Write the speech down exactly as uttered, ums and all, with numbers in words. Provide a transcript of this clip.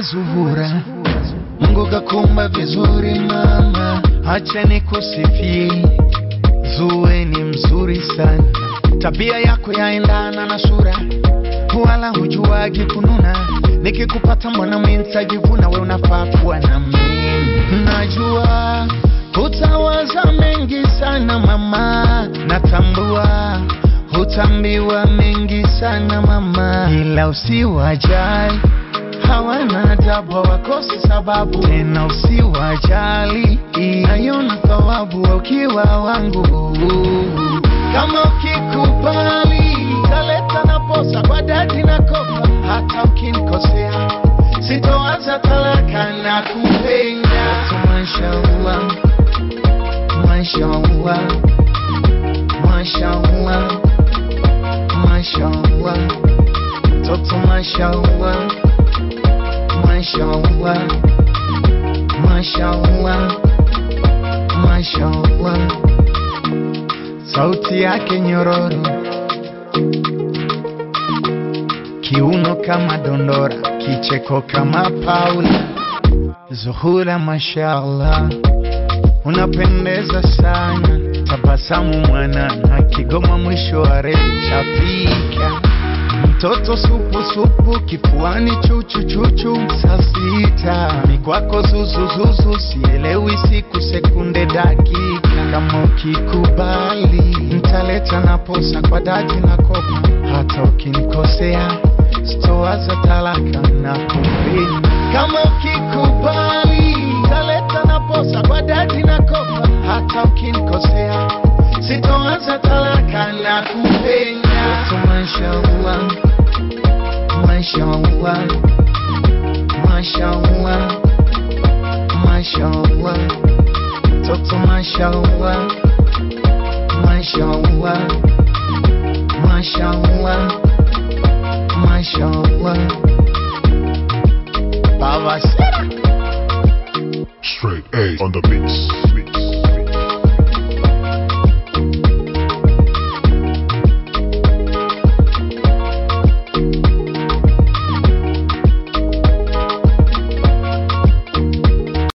Zuhura Zuhura, Mungu kakumba vizuri mama, acha nikusifie. Zuwe ni mzuri sana, tabia yako yaendana na sura, wala hujuagi kununa. Nikikupata mwana mintajivuna, we unafaa kuwa na mimi. Najua utawaza mengi sana mama, natambua utambiwa mengi sana mama, ila usiwajali, hawana adabu, wakosi sababu. Tena usiwajali, nayona thawabu ukiwa wangu. Kama ukikubali, taleta na posa kwa dadi na kopa. Hata ukinikosea, sitoacha talaka na kupenda. Mashallah, mashallah, mashallah, mashallah, toto mashallah, mashallah, mashallah, mashallah. Sauti yake nyororo, kiuno kama dondora, kicheko kama Paula. Zuhura mashallah, unapendeza sana, tabasamu mwanana, Kigoma mwisho wa reli chapika. Mtoto supu supu, kifuani chuchu chuchu, sasita mikwako zuzu zuzu, sielewi siku sekunde dakika. Kama ukikubali, nitaleta na posa kwa dadi na kopa. Hata ukinikosea, sitoacha talaka na kupenda. Kama ukikubali, nitaleta na posa kwa dadi na kopa. Hata ukinikosea, sitoacha talaka na kupenda. Mashallah, mashallah, mashallah, mashallah, toto mashallah, mashallah, mashallah, mashallah. Baba Sera, Straight A on the mix. mix.